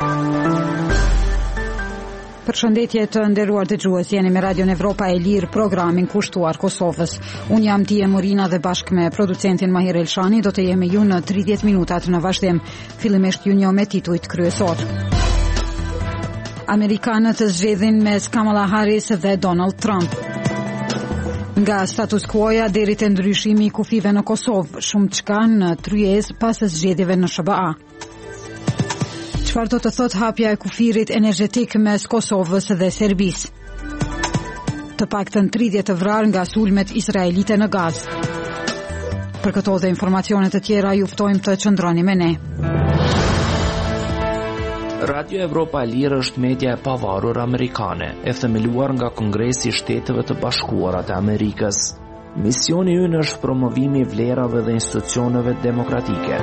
Përshëndetje të nderuar dëgjues, jeni me Radio Evropa e Lirë, programin kushtuar Kosovës. Unë jam Tia Morina dhe bashkë me producentin Mahir Elshani do të jemi ju në 30 minutat në vazhdim. Fillimisht ju njoh me titujt kryesor. Amerikanët zgjedhin mes Kamala Harris dhe Donald Trump. Nga status quo-ja deri te ndryshimi i kufive në Kosovë, shumë çka në tryezë pas zgjedhjeve në SBA. Çfarë do të thot hapja e kufirit energjetik mes Kosovës dhe Serbisë? Të paktën 30 të vrarë nga sulmet izraelite në Gazë. Për këto dhe informacione të tjera ju ftojmë të qëndroni me ne. Radio Evropa e Lirë është media e pavarur amerikane, e themeluar nga Kongresi i Shteteve të Bashkuara të Amerikës. Misioni ynë është promovimi i vlerave dhe institucioneve demokratike.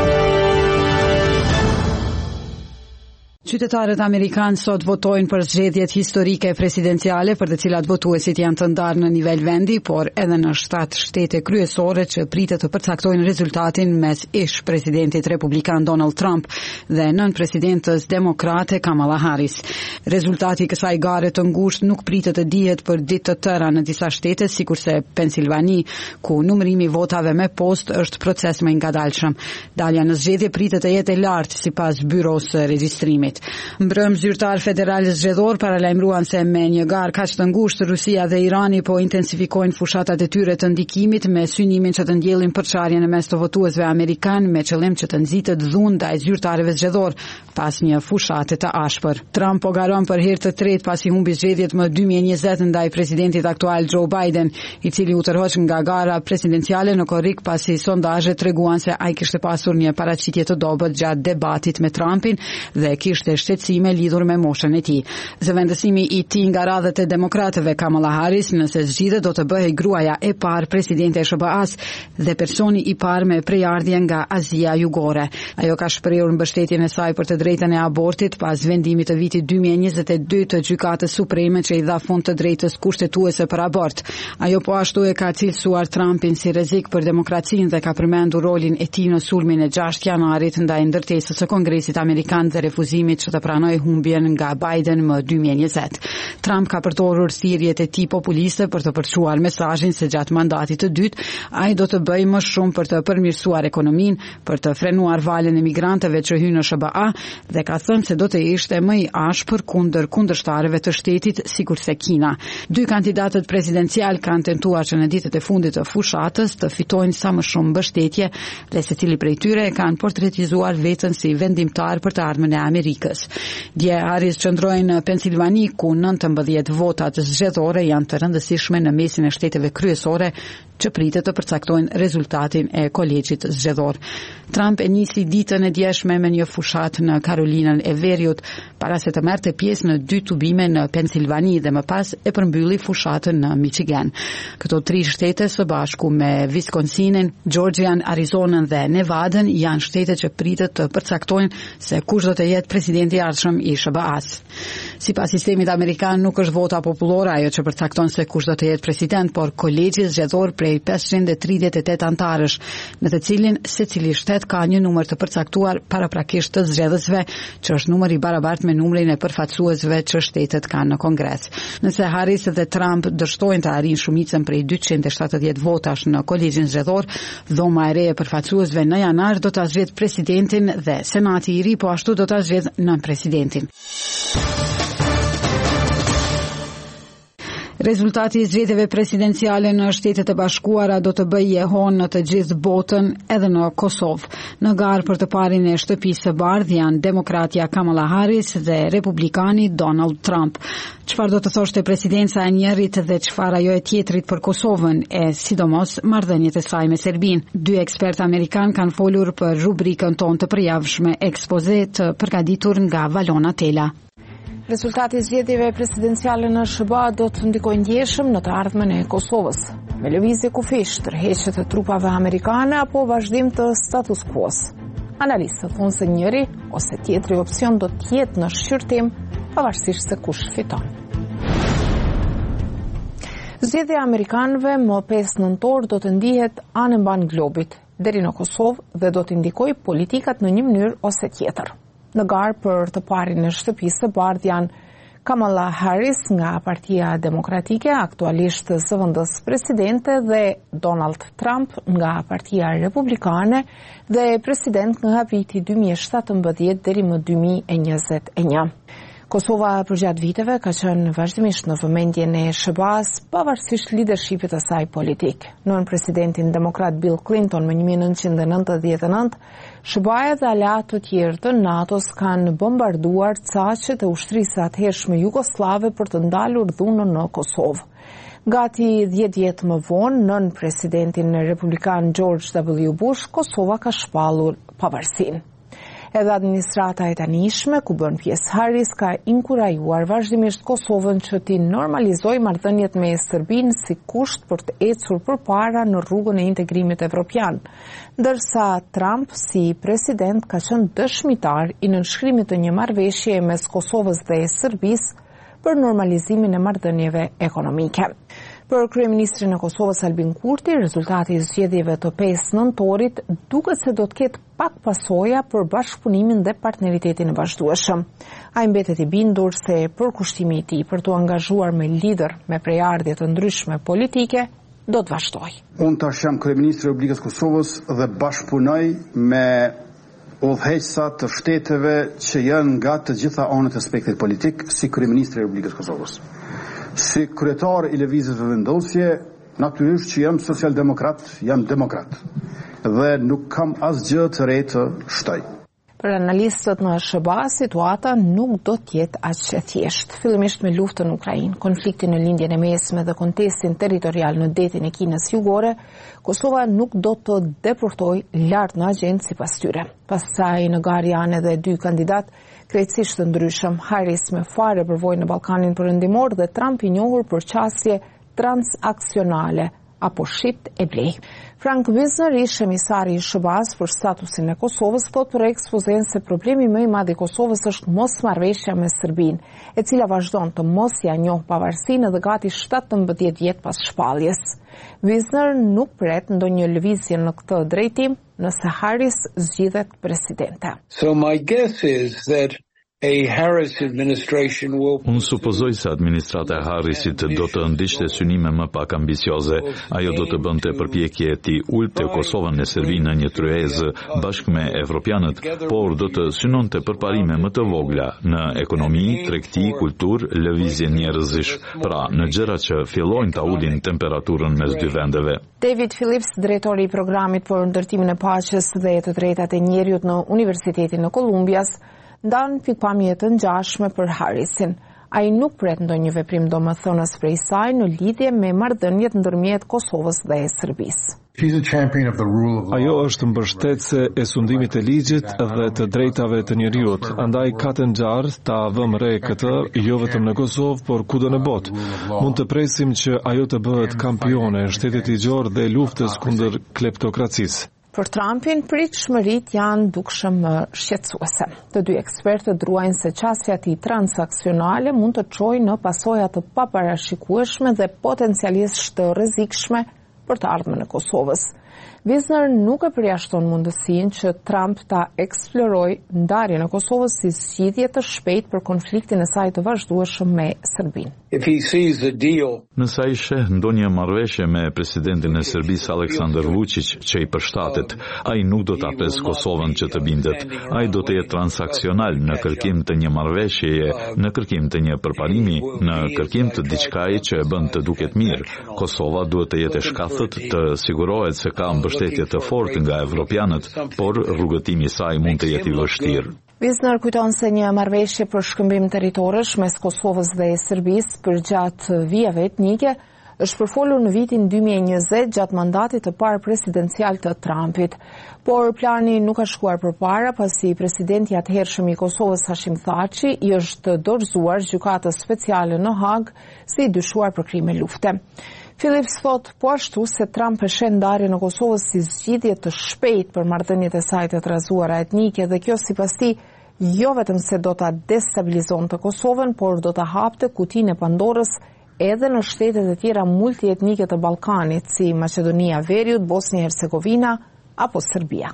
Qytetarët amerikanë sot votojnë për zgjedhjet historike presidenciale për të cilat votuesit janë të ndarë në nivel vendi, por edhe në 7 shtete kryesore që pritet të përcaktojnë rezultatin mes ish presidentit republikan Donald Trump dhe nën presidentës demokrate Kamala Harris. Rezultati i kësaj gare të ngushtë nuk pritet të dihet për ditë të tëra në disa shtete, sikurse Pensilvani, ku numërimi i votave me postë është proces më i ngadalshëm. Dalja në zgjedhje pritet të jetë e lartë sipas byros së regjistrimit. Mbrëm zyrtar federal zgjedhor paralajmëruan se me një garë kaq të ngushtë Rusia dhe Irani po intensifikojnë fushatat e tyre të ndikimit me synimin që të ndjellin përçarjen në mes të votuesve amerikan me qëllim që të nxitet dhunë ndaj zyrtarëve zgjedhor pas një fushate të ashpër. Trump po garon për herë të tretë pasi humbi zgjedhjet më 2020 ndaj presidentit aktual Joe Biden, i cili u tërhoq nga gara presidenciale në korrik pasi sondazhet treguan se ai kishte pasur një paraqitje të dobët gjatë debatit me Trumpin dhe kishte shqetësime lidhur me moshën e tij. Zëvendësimi i tij nga radhët e demokratëve Kamala Harris nëse zgjidhet do të bëhej gruaja e parë presidente e SBA-s dhe personi i parë me prejardhje nga Azia Jugore. Ajo ka shprehur mbështetjen e saj për të drejtën e abortit pas vendimit të vitit 2022 të Gjykatës Supreme që i dha fund të drejtës kushtetuese për abort. Ajo po ashtu e ka cilësuar Trumpin si rrezik për demokracinë dhe ka përmendur rolin e tij në sulmin e 6 janarit ndaj ndërtesës së Kongresit Amerikan dhe refuzimit që të pranoj humbjen nga Biden më 2020. Trump ka përdorur thirrjet e tij populiste për të përçuar mesazhin se gjatë mandatit të dytë ai do të bëjë më shumë për të përmirësuar ekonominë, për të frenuar valën e migrantëve që hyjnë në SBA dhe ka thënë se do të ishte më i ashpër kundër kundërshtarëve të shtetit sikurse Kina. 2 kandidatët presidencial kanë tentuar që në ditët e fundit të fushatës të fitojnë sa më shumë mbështetje dhe secili prej tyre e kanë portretizuar veten si vendimtar për të ardhmen e Amerikës. Dje Harris qëndroi në Pensilvani ku 19 votat zgjedhore janë të rëndësishme në mesin e shteteve kryesore që pritet të përcaktojnë rezultatin e kolegjit zgjedhor. Trump e nisi ditën e djeshme me një fushat në Karolinën e Veriut, para se të merrte pjesë në 2 tubime në Pensilvani dhe më pas e përmbylli fushatën në Michigan. Këto 3 shtete së bashku me Wisconsinin, Georgian, Arizonën dhe Nevadën janë shtete që pritet të përcaktojnë se kush do të jetë presidenti i ardhshëm i SBA-s. Sipas sistemit amerikan nuk është vota popullore ajo që përcakton se kush do të jetë president, por kolegji zgjedhor prej 538 antarësh, në të cilin secili shtet ka një numër të përcaktuar paraprakisht të zgjedhësve, që është numër i barabartë me numrin e përfaqësuesve që shtetet kanë në Kongres. Nëse Harris dhe Trump dështojnë të arrijnë shumicën prej 270 votash në kolegjin zgjedhor, dhoma e re e përfaqësuesve në janar do ta zgjedhë presidentin dhe senati i ri po ashtu do ta zgjedhë nënpresidentin. Rezultati i zgjedhjeve presidenciale në Shtetet e Bashkuara do të bëjë jehon në të gjithë botën, edhe në Kosovë. Në garë për të parin e shtëpisë së bardhë janë demokratja Kamala Harris dhe republikani Donald Trump. Çfarë do të thoshte presidenca e njërit dhe çfarë ajo e tjetrit për Kosovën e sidomos marrëdhëniet e saj me Serbinë. 2 ekspertë amerikanë kanë folur për rubrikën tonë të përjavshme ekspoze të përgatitur nga Valona Tela. Rezultati i zgjedhjeve presidenciale në SBA do të ndikojë ndjeshëm në të ardhmen e Kosovës, me lëvizje kufish, tërheqje të trupave amerikane apo vazhdim të status quo-s. Analistët thonë se njëri ose tjetri opsion do të jetë në shqyrtim, pavarësisht se kush fiton. Zgjedhja e amerikanëve më 5 nëntor do të ndihet anë mban globit, deri në Kosovë dhe do të ndikojë politikat në një mënyrë ose tjetër. Në garë për të parin në shtëpisë së bardhë janë Kamala Harris nga Partia Demokratike, aktualisht zëvendës presidente, dhe Donald Trump nga Partia Republikane dhe president nga viti 2017 deri më 2021. Kosova përgjatë viteve ka qenë vazhdimisht në vëmendjen e SBA-s pavarësisht leadershipit të saj politik. Nën presidentin demokrat Bill Clinton më 1999, SBA-ja dhe aleatë të tjerë të NATO-s kanë bombarduar caqet e ushtrisë atëhershme jugoslave për të ndalur dhunën në Kosovë. Gati 10 vjet më vonë, nën presidentin republikan George W. Bush, Kosova ka shpallur pavarësinë. Edhe administrata e tanishme, ku bën pjesë Harris, ka inkurajuar vazhdimisht Kosovën që t'i normalizojë marrëdhëniet me Serbinë si kusht për të ecur përpara në rrugën e integrimit evropian, ndërsa Trump si president ka qenë dëshmitar i nënshkrimit të një marrëveshje mes Kosovës dhe Serbisë për normalizimin e marrëdhënieve ekonomike. Për kryeministrin e Kosovës Albin Kurti, rezultati i zgjedhjeve të 5 nëntorit duket se do të ketë pak pasoja për bashkëpunimin dhe partneritetin e vazhdueshëm. Ai mbetet i bindur se përkushtimi i tij për të angazhuar me lider me prejardhje të ndryshme politike do të vazhdojë. Unë tash jam kryeministri i Republikës Kosovës dhe bashkëpunoj me udhëheqësa të shteteve që janë nga të gjitha anët e spektrit politik si kryeministri i Republikës Kosovës. Si kryetar i lëvizjeve vendosje, natyrisht që jam social-demokrat, jam demokrat dhe nuk kam asgjë të re të shtoj. Për analistët në SBA, situata nuk do të jetë aq e thjeshtë. Fillimisht me luftën në Ukrainë, konfliktin në lindjen e mesme dhe kontestin territorial në detin e Kinës jugore, Kosova nuk do të deportojë lart në agjendë sipas tyre. Pastaj në garë janë edhe 2 kandidat krejtësisht të ndryshëm, Harris me fare përvojë në Ballkanin Perëndimor dhe Trump i njohur për qasje transaksionale apo shipt e blej. Frank Wisner, ish emisari i SBA-s për statusin e Kosovës, thot për ekspozen se problemi më i madh i Kosovës është mosmarrveshja me Serbinë, e cila vazhdon të mos ja njohë pavarësinë edhe gati 17 vjet pas shpalljes. Wisner nuk pret ndonjë lëvizje në këtë drejtim nëse Harris zgjidhet presidente. So my guess is that Unë supozoj se administrata e Harrisit do të ndiqte synime më pak ambicioze. Ajo do të bënte përpjekje ti ulte Kosovën në Serbinë në një tryezë bashkë me evropianët, por do të synonte përparime më të vogla në ekonomi, tregti, kulturë, lëvizje njerëzish, pra në gjëra që fillojnë ta ulin temperaturën mes dy vendeve. David Phillips, drejtori i programit për ndërtimin e paqes dhe të drejtat e njerëzit në Universitetin e Kolumbias, ndan pikpamje të ngjashme për Harrisin. Ai nuk pret ndonjë veprim domethënës prej saj në lidhje me marrëdhëniet ndërmjet Kosovës dhe Serbisë. Ajo është mbështetëse e sundimit të ligjit dhe të drejtave të njerëzit, andaj ka të ngjarë ta vëmë re këtë jo vetëm në Kosovë, por kudo në botë. Mund të presim që ajo të bëhet kampione e shtetit ligjor dhe luftës kundër kleptokracisë. Për Trumpin, pritshmërit janë dukshëm më shqetësuese. Të 2 ekspertët druajnë se qasja e tij transaksionale mund të çojë në pasoja të paparashikueshme dhe potencialisht të rrezikshme për të ardhmen e Kosovës. Wisner nuk e përjashton mundësinë që Trump ta eksplorojë ndarjen e Kosovës si zgjidhje të shpejtë për konfliktin e saj të vazhdueshëm me Serbinë. Nëse ai sheh ndonjë marrëveshje me presidentin e Serbisë Aleksandar Vučić që i përshtatet, ai nuk do ta pres Kosovën që të bindet. Ai do të jetë transaksional në kërkim të një marrëveshjeje, në kërkim të një përparimi, në kërkim të diçkaje që e bën të duket mirë. Kosova duhet të jetë e shkathët të sigurohet se ka mbështetje të fortë nga evropianët, por rrugëtimi i saj mund të jetë i vështirë. Wisner kujton se një marrëveshje për shkëmbim territorësh mes Kosovës dhe Serbisë përgjatë vijave etnike është përfolur në vitin 2020 gjatë mandatit të parë presidencial të Trumpit. Por plani nuk ka shkuar përpara pasi presidenti i atëhershëm i Kosovës Hashim Thaçi i është dorëzuar gjykatës speciale në Hag si i dyshuar për krime lufte. Phillips thot po ashtu se Trump e sheh ndarjen e Kosovës si zgjidhje të shpejtë për marrëdhëniet e saj të trazuara etnike dhe kjo sipas tij jo vetëm se do ta destabilizonte Kosovën, por do ta hapte kutinë e Pandorës edhe në shtetet e tjera multietnike të Ballkanit, si Maqedonia e Veriut, Bosnia e Hercegovina, apo Serbia.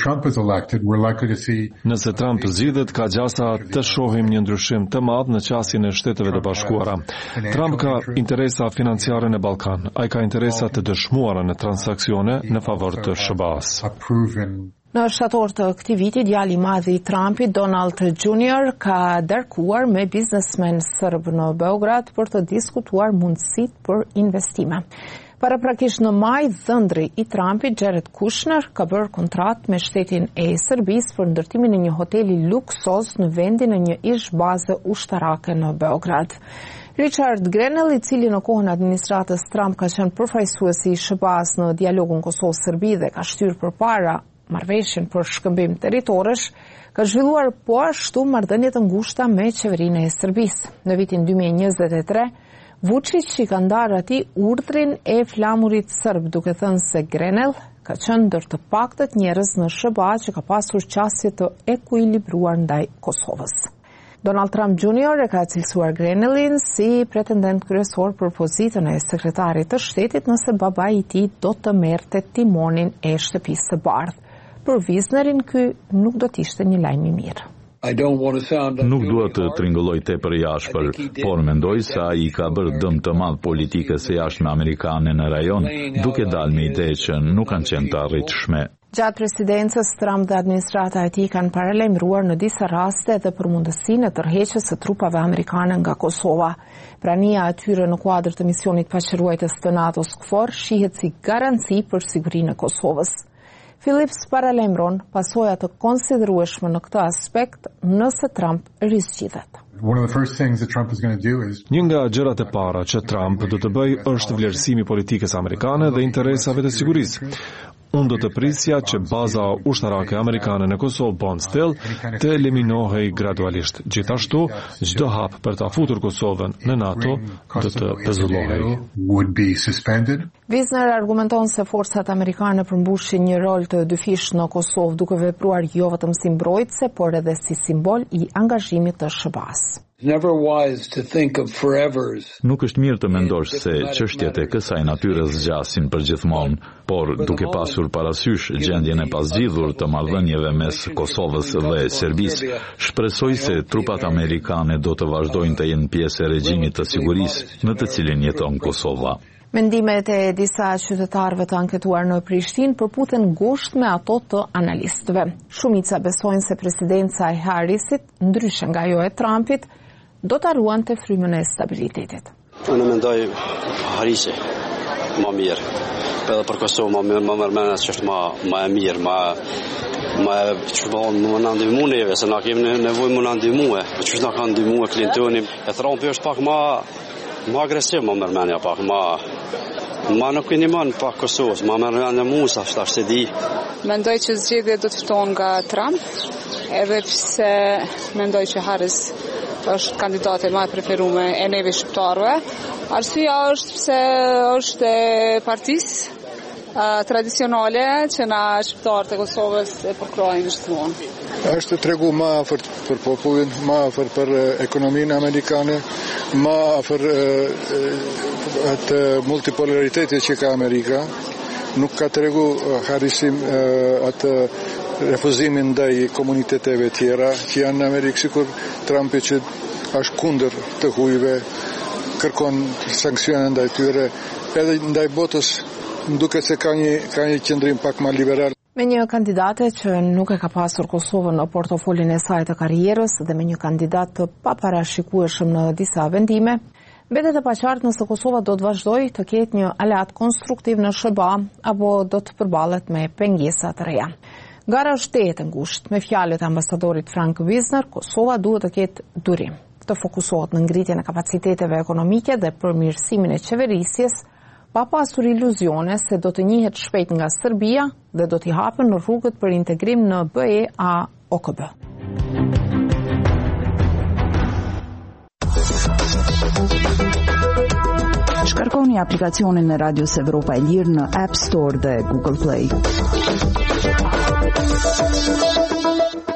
Nëse Trump zgjidhet, ka gjasa të shohim një ndryshim të madh në qasjen e Shteteve të Bashkuara. Trump ka interesa financiare në Ballkan. Ai ka interesa të dëshmuara në transaksione në favor të SBA-s. Në shtator të këtij viti, djali i madh i Trumpit, Donald Jr., ka darkuar me biznesmen serb në Beograd për të diskutuar mundësitë për investime. Paraprakisht në maj, dhëndri i Trumpit, Jared Kushner, ka bërë kontratë me shtetin e Serbisë për ndërtimin e një hoteli luksoz në vendin e një ish-baze ushtarake në Beograd. Richard Grenell, i cili në kohën administratës Trump ka qenë përfaqësuesi i SBA-s në dialogun Kosovë-Serbi dhe ka shtyrë përpara marrëveshjen për shkëmbim territorësh, ka zhvilluar po ashtu marrëdhënie të ngushta me qeverinë e Serbisë. Në vitin 2023, Vučić i ka ndarë atij urdhrin e flamurit serb, duke thënë se Grenell ka qenë ndër të paktët njerëz në SBA që ka pasur qasje të ekuilibruar ndaj Kosovës. Donald Trump Jr. e ka cilësuar Grenellin si pretendent kryesor për pozitën e sekretarit të shtetit nëse babai i tij do të merrte timonin e shtëpisë së bardhë. Për Wisnerin ky nuk do të ishte një lajm i mirë. Nuk dua të tringëlloj tepër jashtëpër, por mendoj se ai ka bërë dëm të madh politikës së jashtme amerikane në rajon, duke dalë me ide që nuk kanë qenë të arritshme. Gjatë presidencës, Trump dhe administrata e tij kanë paralajmëruar në disa raste edhe për mundësinë e tërheqjes së trupave amerikane nga Kosova. Prania e tyre në kuadër të misionit paqëruajtës të NATO-s KFOR shihet si garanci për sigurinë e Kosovës. Phillips paralajmëron pasoja të konsiderueshme në këtë aspekt nëse Trump rizgjidhet. Një nga gjërat e para që Trump do të bëjë është vlerësimi politikës amerikane dhe interesave të sigurisë. Unë do të prisja që baza ushtarake amerikane në Kosovë Bondstell të eliminohej gradualisht. Gjithashtu, çdo hap për ta futur Kosovën në NATO do të pezullohej. Wisner argumenton se forcat amerikane përmbushin një rol të dyfish në Kosovë, duke vepruar jo vetëm si mbrojtëse, por edhe si simbol i angazhimit të SBA-s. Nuk është mirë të mendosh se çështjet e kësaj natyre zgjasin përgjithmonë, por duke pasur parasysh gjendjen e pazgjidhur të marrëdhënieve mes Kosovës dhe Serbisë, shpresoj se trupat amerikane do të vazhdojnë të jenë pjesë e regjimit të sigurisë në të cilin jeton Kosova. Mendimet e disa qytetarëve të anketuar në Prishtinë përputhen ngushtë me ato të analistëve. Shumica besojnë se presidenca e Harrisit, ndryshe nga ajo e Trumpit, do të ruante frymën e stabilitetit. Unë mendoj Harrisi më mirë. Edhe për Kosovë më mërmenet që është më e mirë, më që më në ndihmu neve, se na kemi nevojë më në ndihmue. Që na kanë ndihmue Clintoni. E Trumpi është pak më agresiv, më mërmenja pak, më nuk i njëmën pak Kosovës, më mërmenja Musa, ashtë e di. Mendoj që zgjedhja do të fitohen nga Trump, edhe pse mendoj që Harris është kandidate më e preferuar e neve shqiptarëve. Arsyeja është pse është e partisë tradicionale që na shqiptarët e Kosovës e përkrojnë gjithmonë. Është tregu më afër për popullin, më afër për ekonominë amerikane, më afër atë multipolaritetit që ka Amerika. Nuk ka tregu Harrisim atë refuzimin ndaj komuniteteve tjera që janë në Amerikë, sikur Trumpi që është kundër të hujve, kërkon sanksione ndaj tyre, edhe ndaj botës duket se ka një qëndrim pak më liberal. Me një kandidate që nuk e ka pasur Kosovën në portofolin e saj të karrierës dhe me një kandidat të paparashikueshëm në disa vendime, mbetet e paqartë nëse Kosova do të vazhdojë të ketë një aleat konstruktiv në SBA apo do të përballet me pengesa të reja. Gara është e ngushtë. Me fjalët e ambasadorit Frank Wisner, Kosova duhet të ketë durim, të fokusohet në ngritjen e kapaciteteve ekonomike dhe përmirësimin e qeverisjes, pa pasur iluzione se do të njihet shpejt nga Serbia dhe do t'i hapen në rrugët për integrim në BE-OKB. Shkarkoni aplikacionin e Radios Evropa e Lirë në App Store dhe Google Play.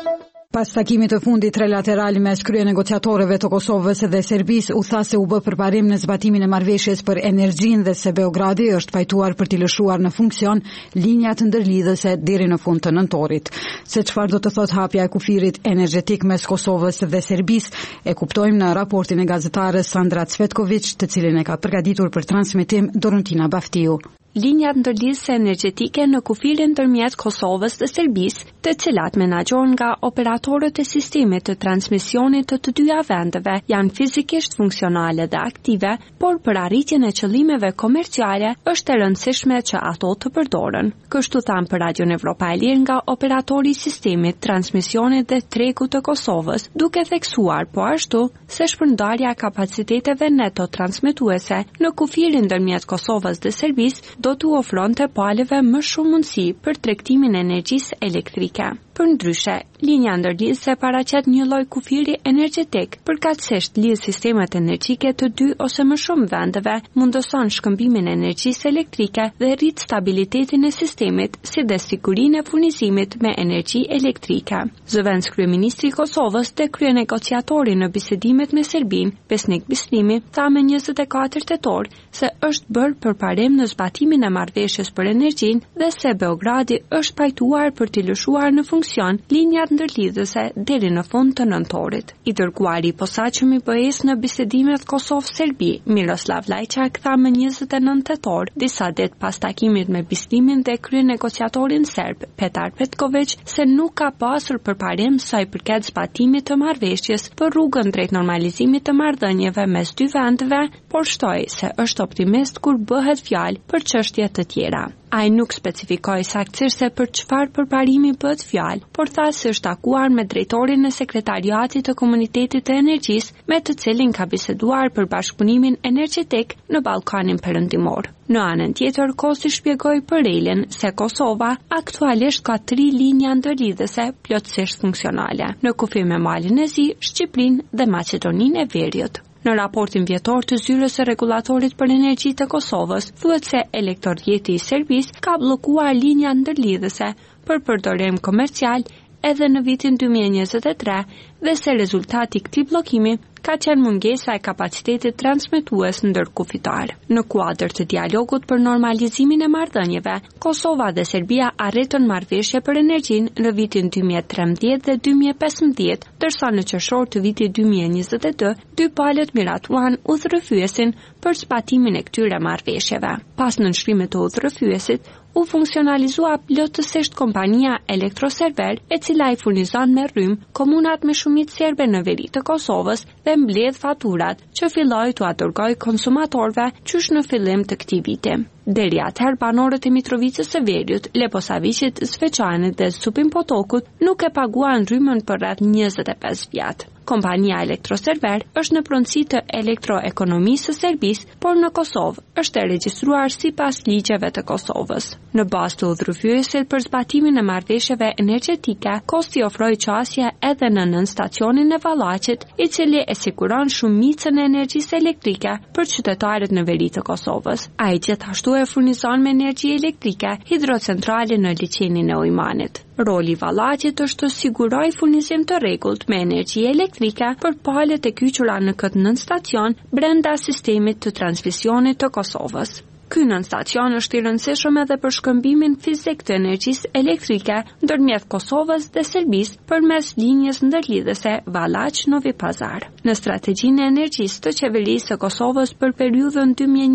Pas takimit të fundit trilateral mes kryenegociatorëve të Kosovës dhe Serbisë, u tha se u bë përparim në zbatimin e marrëveshjes për energjinë dhe se Beogradi është pajtuar për t'i lëshuar në funksion linjat ndërlidhëse deri në fund të nëntorit. Se çfarë do të thotë hapja e kufirit energjetik mes Kosovës dhe Serbisë, e kuptojmë në raportin e gazetarës Sandra Cvetković, të cilin e ka përgatitur për transmetim Dorontina Baftiu. Linjat ndërlidhëse energjetike në kufirin ndërmjet Kosovës dhe Serbisë, të cilat menaxhohen nga operatorët e sistemit të transmisionit të dyja vendeve, janë fizikisht funksionale dhe aktive, por për arritjen e qëllimeve komerciale është e rëndësishme që ato të përdoren. Kështu thanë për Radion Evropa e Lirë nga operatori i sistemit transmisionit dhe tregut të Kosovës, duke theksuar po ashtu se shpërndarja e kapaciteteve neto transmetuese në kufirin ndërmjet Kosovës dhe Serbisë do t'u ofronte palëve më shumë mundësi për tregtimin e energjisë elektrike. Përndryshe, linja ndërlidhëse paraqet një lloj kufiri energjetik, përkatësisht lidh sistemet energjike të dy ose më shumë vendeve, mundoson shkëmbimin e energjisë elektrike dhe rrit stabilitetin e sistemit, si dhe sigurinë e furnizimit me energji elektrike. Zëvendës kryeministri i Kosovës dhe kryenegociatori në bisedimet me Serbinë, Besnik Bislimi, tha me 24 tetor se është bërë përparim në zbatimin e marrëveshjes për energjinë dhe se Beogradi është pajtuar për t'i lëshuar në funksion linjat ndërlidhëse deri në fund të nëntorit. I dërguari i posaçëm i BE-s në bisedimet Kosovë-Serbi, Miroslav Lajçak, tha më 29 tetor, disa ditë pas takimit me Bislimin dhe kryenegociatorin serb, Petar Petković, se nuk ka pasur përparim sa i përket zbatimit të marrëveshjes për rrugën drejt normalizimit të marrëdhënieve mes dy vendeve, por shtoi se është optimist kur bëhet fjalë për çështje të tjera. Ai nuk specifikoi saktësisht se për çfarë përparimi bëhet fjalë, por tha se është takuar me drejtorin e sekretariatit të komunitetit të energjisë, me të cilin ka biseduar për bashkëpunimin energjetik në Ballkanin Perëndimor. Në anën tjetër, Kosi shpjegoi për Relin se Kosova aktualisht ka 3 linja ndërlidhëse plotësisht funksionale, në kufi me Malin e Zi, Shqipërinë dhe Maqedoninë e Veriut. Në raportin vjetor të zyrës së rregullatorit për energji të Kosovës, thuhet se Elektorrjeti i Serbisë ka bllokuar linja ndërlidhëse për përdorim komercial edhe në vitin 2023 dhe se rezultati i këtij bllokimi ka qenë mungesa e kapacitetit transmetues ndërkufitar. Në kuadër të dialogut për normalizimin e marrëdhënieve, Kosova dhe Serbia arritën marrëveshje për energjinë në vitin 2013 dhe 2015, ndërsa në qershor të vitit 2022, dy palët miratuan udhërrëfyesin për zbatimin e këtyre marrëveshjeve. Pas nënshkrimit të udhërrëfyesit, u funksionalizua plotësisht kompania Elektroserver, e cila i furnizon me rrymë komunat me shumicë serbe në veri të Kosovës dhe mbledh faturat që filloi t'u dërgojë konsumatorëve qysh në fillim të këtij viti. Deri atëherë banorët e Mitrovicës së Veriut, Leposaviqit, Zveçanit dhe Supin Potokut nuk e paguan rrymën për rreth 25 vjet. Kompania Elektroserver është në pronësi të elektroekonomisë së Serbisë, por në Kosovë është e regjistruar sipas ligjeve të Kosovës. Në bazë të udhërrëfyesit për zbatimin e marrëveshjeve energjetike, Kosti ofroi qasje edhe në nën stacionin e Vallaqit, i cili e siguron shumicën e energjisë elektrike për qytetarët në veri të Kosovës. Ai gjithashtu e furnizon me energji elektrike hidrocentrale në liçenin e Ujmanit. Roli i Vallaqit është të sigurojë furnizim të rregullt me energji elektrike për palët e kyçura në këtë nën stacion brenda sistemit të transmisionit të Kosovës. Ky nën stacion është i rëndësishëm edhe për shkëmbimin fizik të energjisë elektrike ndërmjet Kosovës dhe Serbisë përmes linjës ndërlidhëse Vallaq-Novi Pazar. Në strategjinë e energjisë të qeverisë së Kosovës për periudhën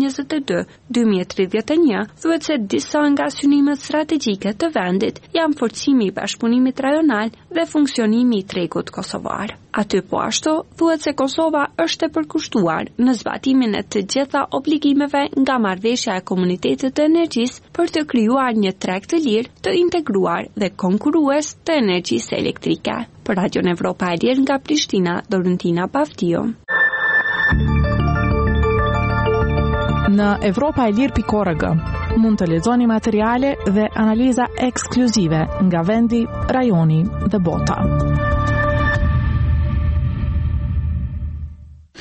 2022-2031, thuhet se disa nga synimet strategjike të vendit janë forcimi i bashkëpunimit rajonal dhe funksionimi i tregut kosovar. Aty po ashtu, thuhet se Kosova është e përkushtuar në zbatimin e të gjitha obligimeve nga marrëveshja e komunitetit të energjisë për të krijuar një treg të lirë, të integruar dhe konkurrues të energjisë elektrike. Për Radion Evropa e Lirë nga Prishtina, Dorontina Baftiu. Në evropaelir.org mund të lexoni materiale dhe analiza ekskluzive nga vendi, rajoni dhe bota.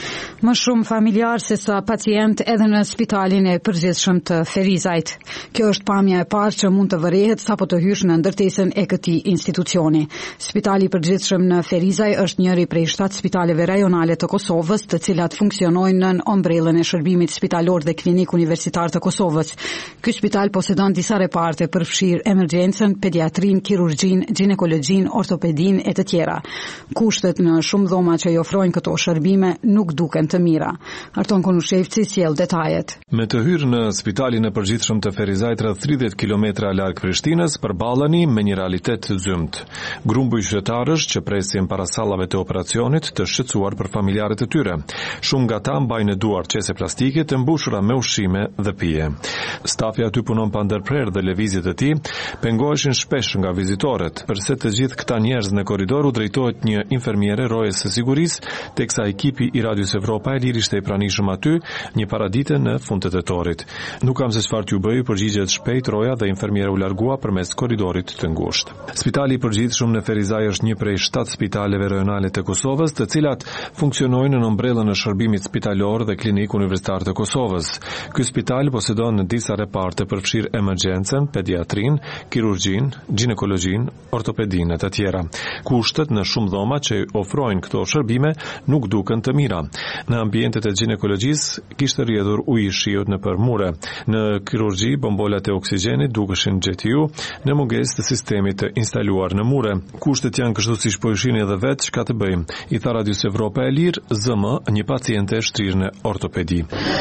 Më shumë familjar se sa pacient edhe në spitalin e përgjithshëm të Ferizajt. Kjo është pamja e parë që mund të vërehet sapo të hysh në ndërtesën e këtij institucioni. Spitali i përgjithshëm në Ferizaj është njëri prej 7 spitaleve rajonale të Kosovës, të cilat funksionojnë nën ombrellën e shërbimit spitalor dhe klinik universitar të Kosovës. Ky spital posedon disa reparte përfshir emergjencën, pediatrin, kirurgjin, ginekologjin, ortopedin e të tjera. Kushtet në shumë dhoma që i ofrojnë këto shërbime nuk duken të mira. Arton Konushevci sjell detajet. Me të hyrë në spitalin e përgjithshëm të Ferizajt rreth 30 kilometra larg Prishtinës, përballani me një realitet të zymt. Grumbull qytetarësh që presin para sallave të operacionit të shqetësuar për familjarët e tyre. Shumë nga ta mbajnë duar qese plastike të mbushura me ushqime dhe pije. Stafi aty punon pa ndërprerje dhe lëvizjet e tij pengoheshin shpesh nga vizitorët, përse të gjithë këta njerëz në korridor u drejtohet një infermiere rojes së sigurisë, teksa ekipi i Radios Evropa e Lirë ishte i pranishëm aty një paradite në fund të tetorit. Nuk kam se çfarë t'ju bëj, përgjigjet shpejt roja dhe infermiera u largua përmes korridorit të ngushtë. Spitali i përgjithshëm në Ferizaj është një prej 7 spitaleve rajonale të Kosovës, të cilat funksionojnë në ombrellën e shërbimit spitalor dhe klinik universitar të Kosovës. Ky spital posedon disa reparte përfshir emergjencën, pediatrin, kirurgjin, ginekologjin, ortopedin e të tjera. Kushtet në shumë dhoma që ofrojnë këto shërbime nuk duken të mira. Në ambientet e ginekologjisë kishte rrjedhur ujë i shiut nëpër mure. Në kirurgji, bombolat e oksigjenit dukeshin GTU në mungesë të sistemit të instaluar në mure. Kushtet janë kështu siç po ishin edhe vetë, çka të bëjmë? I tha Radios Evropa e Lirë, ZM, një paciente e shtrirë në ortopedi.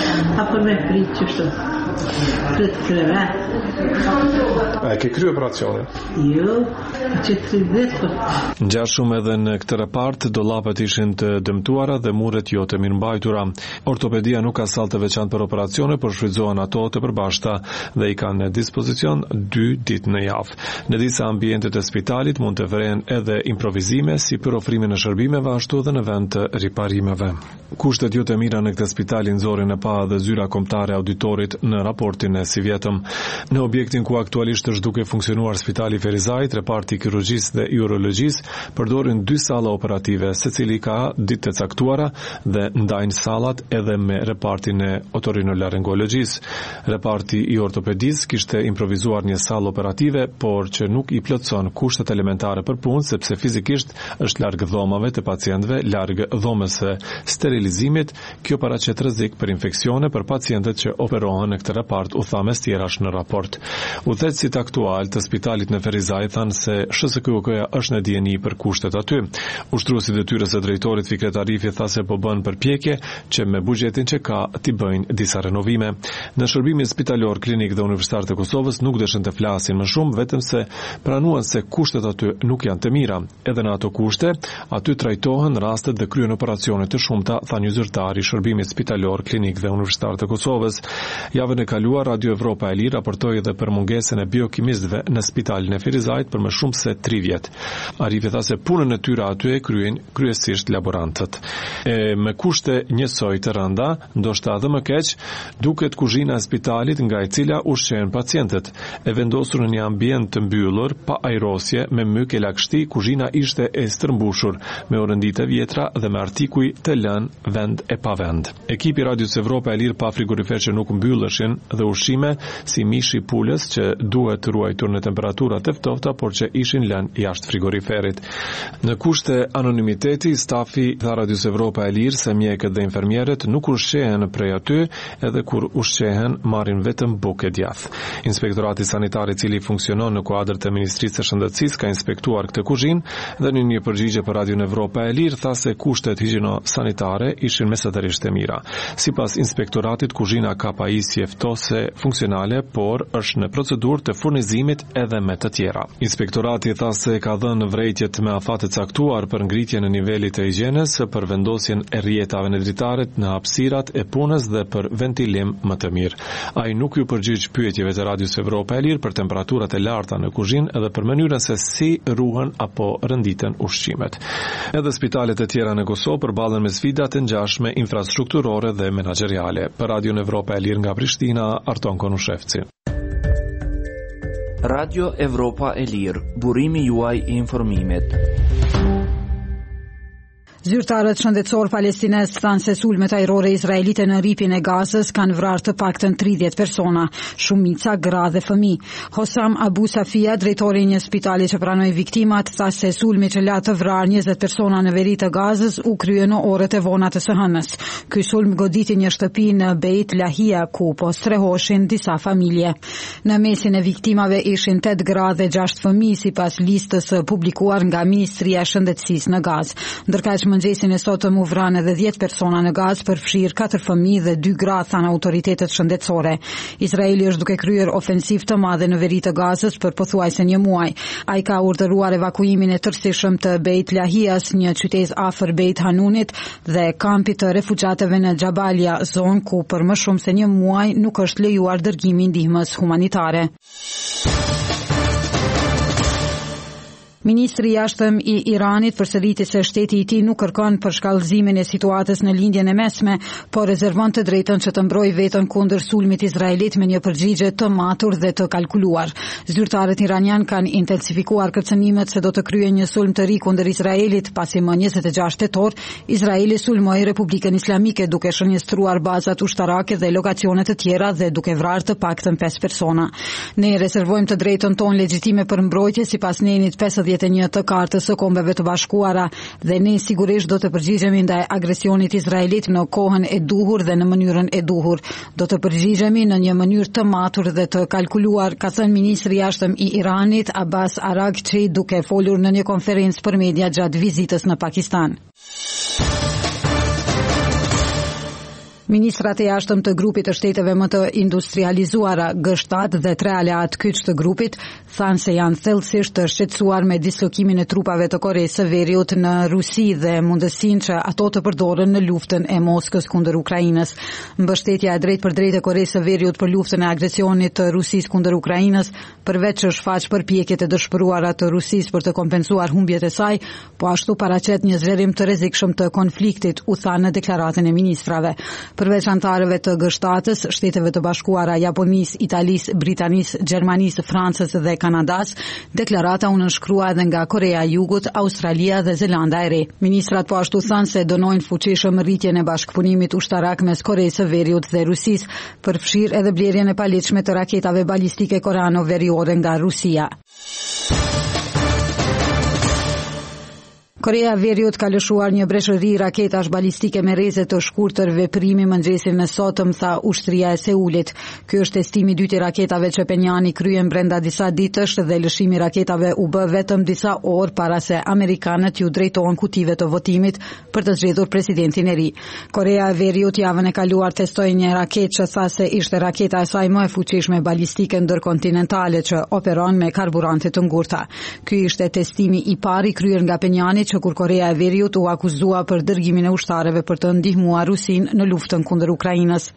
A ke kryer operacionin? Jo, që 30. Ngjashëm edhe në këtë repart, dollapet ishin të dëmtuara dhe muret jo të mirëmbajtura. Ortopedia nuk ka sallë të veçantë për operacione, por shfrytëzohen ato të përbashkëta dhe i kanë në dispozicion 2 ditë në javë. Në disa ambiente të spitalit mund të vrehen edhe improvizime si për ofrimin e shërbimeve ashtu edhe në vend të riparimeve. Kushtet jo të mira në këtë spital nxorrin e pa dhe zyra kombëtare auditorit në raportin e si vjetëm. Në objektin ku aktualisht është duke funksionuar spitali Ferizajt, reparti kirurgjisë dhe urologjisë përdorin 2 salla operative, secili ka ditë të caktuara dhe ndajnë sallat edhe me repartin e otorinolaryngologjisë. Reparti i ortopedisë kishte improvizuar një sallë operative, por që nuk i plotson kushtet elementare për punë, sepse fizikisht është larg dhomave të pacientëve, larg dhomës së sterilizimit. Kjo paraqet rrezik për infeksione për pacientët që operohen në këtë repart, u tha mes tjerash në raport. Udhëheqësit aktual të spitalit në Ferizaj thanë se SHSKUK-ja është në dieni për kushtet aty. Ushtruesi i detyrës së drejtorit Fikret Arifi tha se po bën përpjekje që me buxhetin që ka t'i bëjnë disa renovime. Në shërbimin spitalor, klinik dhe universitar të Kosovës nuk deshin të flasin më shumë, vetëm se pranuan se kushtet aty nuk janë të mira. Edhe në ato kushte, aty trajtohen rastet dhe kryen operacione të shumta, tha një zyrtar i shërbimit spitalor, klinik dhe universitar të Kosovës. Javën e kaluar Radio Evropa e Lirë raportoi edhe për mungesën e biokimistëve në spitalin e Ferizajt për më shumë se 3 vjet. Arifi tha se punën e tyre aty e kryejnë kryesisht laborantët. Me kushte njësoj të rënda, ndoshta edhe më keq, duket kuzhina e spitalit nga e cila ushqehen pacientët. E vendosur në një ambient të mbyllur, pa ajrosje, me myk e lagështi, kuzhina ishte e stërmbushur, me orëndite vjetra dhe me artikuj të lënë vend e pa vend. Ekipi Radios Evropa e Lirë pa frigorifer që nuk mbylleshin dhe ushqime si mishi pulës që duhet ruajtur në temperatura të ftofta, por që ishin lënë jashtë frigoriferit. Në kushte anonimiteti, stafi tha Radios Evropa e Lirë se mjekët dhe infermierët nuk ushqehen prej aty, edhe kur ushqehen marrin vetëm bukë djath. Inspektorati sanitar i cili funksionon në kuadër të Ministrisë së Shëndetësisë ka inspektuar këtë kuzhinë dhe në një përgjigje për Radion Evropa e Lirë tha se kushtet higjieno-sanitare ishin mesatërisht e mira. Sipas inspektoratit, kuzhina ka pajisje ftose funksionale, por është në procedurë të furnizimit edhe me të tjera. Inspektorati tha se ka dhënë vrejtjet me afate caktuar për ngritjen e nivelit të higjienës, për vendosjen e rrjetave në dritaret, në hapësirat e punës dhe për ventilim më të mirë. Ai nuk ju përgjigj pyetjeve të Radios Evropa e Lirë për temperaturat e larta në kuzhinë edhe për mënyrën se si ruhen apo rënditen ushqimet. Edhe spitalet e tjera në Kosovë përballen me sfida të ngjashme infrastrukturore dhe menaxheriale. Për Radion Evropa e Lirë nga Prishtina, Arton Konushevci. Radio Evropa e Lirë, burimi juaj i informimit. Zyrtarët shëndetësor palestinez thanë se sulmet ajrore izraelite në rripin e Gazës kanë vrarë të paktën 30 persona, shumica gra dhe fëmijë. Hossam Abu Safia, drejtori i një spitali që pranoi viktimat, tha se sulmi që la të vrarë 20 persona në veri të Gazës u krye në orët e vona të së hënës. Ky sulm goditi një shtëpi në Beit Lahia ku po strehoshin disa familje. Në mesin e viktimave ishin 8 gra dhe 6 fëmijë sipas listës publikuar nga Ministria e Shëndetësisë në Gazë. Ndërkaq mëngjesin e sotëm u vranë edhe 10 persona në Gazë, përfshirë 4 fëmijë dhe 2 gra, thanë autoritetet shëndetësore. Izraeli është duke kryer ofensivë të madhe në veri të Gazës për pothuajse një muaj. Ai ka urdhëruar evakuimin e tërësishëm të Beit Lahias, një qytet afër Beit Hanunit, dhe kampit të refugjatëve në Jabalia, zonë ku për më shumë se një muaj nuk është lejuar dërgimi i ndihmës humanitare. Ministri i jashtëm i Iranit përsëriti se shteti i tij nuk kërkon për shkallëzimin e situatës në lindjen e mesme, por rezervon të drejtën që të mbrojë veten kundër sulmit izraelit me një përgjigje të matur dhe të kalkuluar. Zyrtarët iranian kanë intensifikuar kërcënimet se do të kryejë një sulm të ri kundër Izraelit, pasi më 26 tetor Izraeli sulmoi Republikën Islamike duke shënjestruar bazat ushtarake dhe lokacione të tjera dhe duke vrarë të paktën 5 persona. Ne rezervojmë të drejtën tonë legjitime për mbrojtje sipas nenit 51 të Kartës së Kombeve të Bashkuara dhe ne sigurisht do të përgjigjemi ndaj agresionit izraelit në kohën e duhur dhe në mënyrën e duhur. Do të përgjigjemi në një mënyrë të matur dhe të kalkuluar, ka thënë ministri i jashtëm i Iranit Abbas Araghchi duke folur në një konferencë për media gjatë vizitës në Pakistan. Ministrat e jashtëm të grupit të shteteve më të industrializuara G7 dhe 3 aleat kyç të grupit thanë se janë thellësisht të shqetësuar me dislokimin e trupave të Koreas së Veriut në Rusi dhe mundësinë që ato të përdoren në luftën e Moskës kundër Ukrainës. Mbështetja e drejtpërdrejtë e Koreas së Veriut për luftën e agresionit të Rusisë kundër Ukrainës, përveç që shfaq përpjekjet e dëshpëruara të Rusisë për të kompensuar humbjet e saj, po ashtu paraqet një zhvillim të rrezikshëm të konfliktit, u tha në deklaratën e ministrave. Përveç antarëve të G7-s, Shteteve të Bashkuara, Japonisë, Italisë, Britanisë, Gjermanisë, Francës dhe Kanadas, deklarata u nënshkrua edhe nga Korea e Jugut, Australia dhe Zelanda e Re. Ministrat po ashtu thanë se dënojnë fuqishëm rritjen e bashkëpunimit ushtarak mes Koreas së Veriut dhe Rusisë, përfshirë edhe blerjen e paligjshme të raketave balistike koreano-veriore nga Rusia. Korea e Veriut ka lëshuar një breshëri raketash balistike me rreze të shkurtër veprimi mëngjesin e sotëm, tha ushtria e Seulit. Ky është testimi i dytë i raketave që Penjani kryen brenda disa ditësh dhe lëshimi i raketave u bë vetëm disa orë para se amerikanët ju drejtohen kutive të votimit për të zgjedhur presidentin e ri. Korea e Veriut javën e kaluar testoi një raketë që tha se ishte raketa e saj më e fuqishme balistike ndërkontinentale që operon me karburante të ngurta. Ky ishte testimi i parë i kryer nga Penjani që kur Korea e Veriut u akuzua për dërgimin e ushtarëve për të ndihmuar Rusinë në luftën kundër Ukrainës.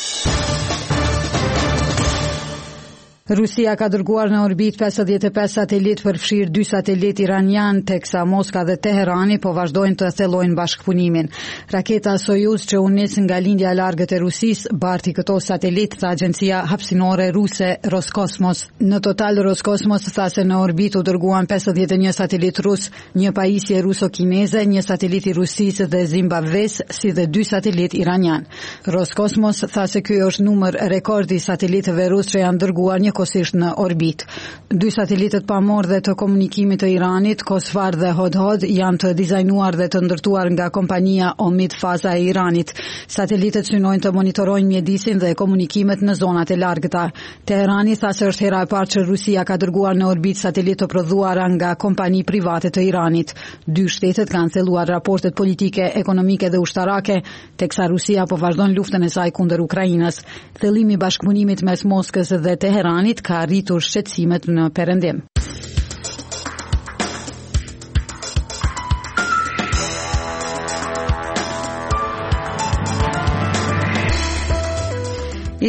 Rusia ka dërguar në orbit 55 satelit, përfshirë 2 satelit iranian, teksa Moska dhe Teherani po vazhdojnë të thellojnë bashkëpunimin. Raketa Soyuz që u nis nga lindja e largët e Rusisë barti këto satelit, tha agjencia hapësinore ruse Roskosmos. Në total Roskosmos tha se në orbit u dërguan 51 satelit rus, një pajisje ruso-kineze, një satelit i Rusisë dhe Zimbabves, si dhe 2 satelit iranian. Roskosmos tha se ky është numër rekord i satelitëve rus që janë dërguar njëkohësisht në orbit. 2 satelitët pamor dhe të komunikimit të Iranit, Kosfar dhe Hodhod, janë të dizajnuar dhe të ndërtuar nga kompania Omid Faza e Iranit. Satelitët synojnë të monitorojnë mjedisin dhe komunikimet në zonat e largëta. Teherani tha se është hera e parë që Rusia ka dërguar në orbit satelit të prodhuara nga kompani private të Iranit. 2 shtetet kanë thelluar raportet politike, ekonomike dhe ushtarake, teksa Rusia po vazhdon luftën e saj kundër Ukrainës. Thellimi i bashkëpunimit mes Moskës dhe Teheranit ka rritur shqetësimet në perëndim.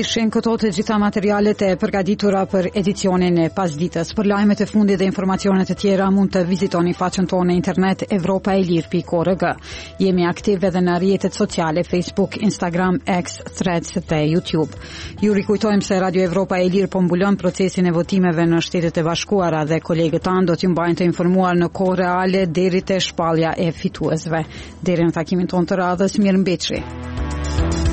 Ishin këto të gjitha materialet e përgatitura për edicionin e pasdites. Për lajmet e fundit dhe informacionet e tjera mund të vizitoni faqen tonë në internet evropaelir.org. Jemi aktiv edhe në rrjetet sociale Facebook, Instagram, X, Threads dhe YouTube. Ju rikujtojmë se Radio Evropa e Lir po mbulon procesin e votimeve në Shtetet e Bashkuara dhe kolegët tanë do t'ju mbajnë të informuar në kohë reale deri te shpallja e fituesve. Deri në takimin tonë të radhës, mirëmbëjtje.